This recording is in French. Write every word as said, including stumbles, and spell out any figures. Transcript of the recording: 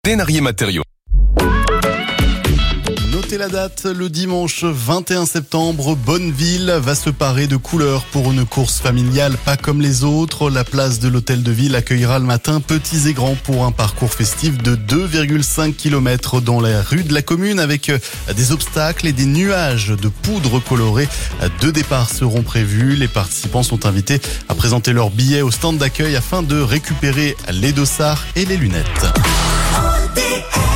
Denarier Matériaux. Notez la date, le dimanche vingt et un septembre, Bonneville va se parer de couleurs pour une course familiale pas comme les autres. La place de l'hôtel de ville accueillera le matin petits et grands pour un parcours festif de deux virgule cinq kilomètres dans la rue de la commune avec des obstacles et des nuages de poudre colorée. Deux départs seront prévus. Les participants sont invités à présenter leurs billets au stand d'accueil afin de récupérer les dossards et les lunettes.